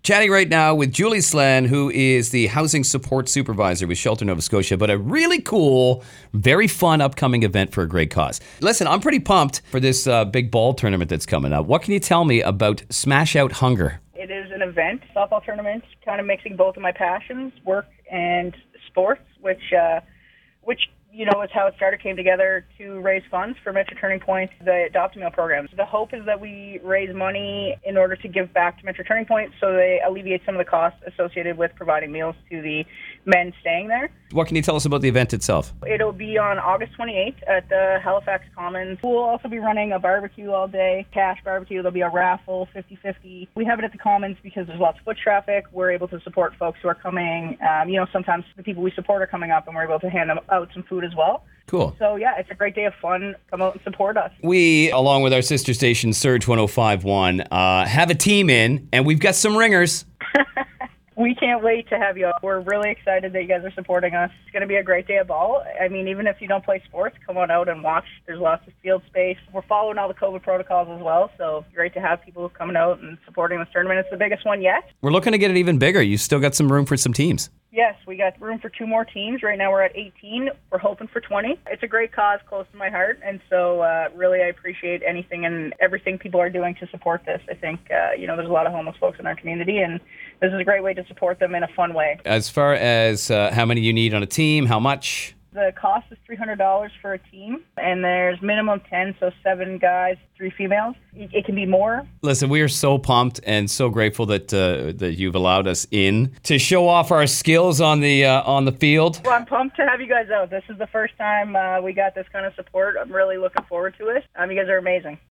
Chatting right now with Julie Slan, who is the Housing Support Supervisor with Shelter Nova Scotia, but a really cool, very fun upcoming event for a great cause. Listen, I'm pretty pumped for this big ball tournament that's coming up. What can you tell me about Smash Out Hunger? It is an event, softball tournament, kind of mixing both of my passions, work and sports, which is how it started, came together to raise funds for Metro Turning Point, the Adopt-A-Meal program. The hope is that we raise money in order to give back to Metro Turning Point so they alleviate some of the costs associated with providing meals to the men staying there. What can you tell us about the event itself? It'll be on August 28th at the Halifax Commons. We'll also be running a barbecue all day, cash barbecue. There'll be a raffle, 50-50. We have it at the Commons because there's lots of foot traffic. We're able to support folks who are coming. Sometimes the people we support are coming up and we're able to hand them out some food as well. Cool. So, yeah, it's a great day of fun. Come out and support us. We, along with our sister station, Surge 105.1, have a team in, and we've got some ringers. We can't wait to have you. We're really excited that you guys are supporting us. It's going to be a great day of ball. I mean, even if you don't play sports, come on out and watch. There's lots of field space. We're following all the COVID protocols as well, so it's great to have people coming out and supporting this tournament. It's the biggest one yet. We're looking to get it even bigger. You still got some room for some teams. Yes, we got room for 2 more teams. Right now we're at 18. We're hoping for 20. It's a great cause close to my heart, and so really I appreciate anything and everything people are doing to support this. I think, there's a lot of homeless folks in our community, and this is a great way to support them in a fun way. As far as how many you need on a team, how much? The cost is $300 for a team, and there's minimum 10, so 7 guys, 3 females. It can be more. Listen, we are so pumped and so grateful that you've allowed us in to show off our skills on the field. Well, I'm pumped to have you guys out. This is the first time we got this kind of support. I'm really looking forward to it. You guys are amazing.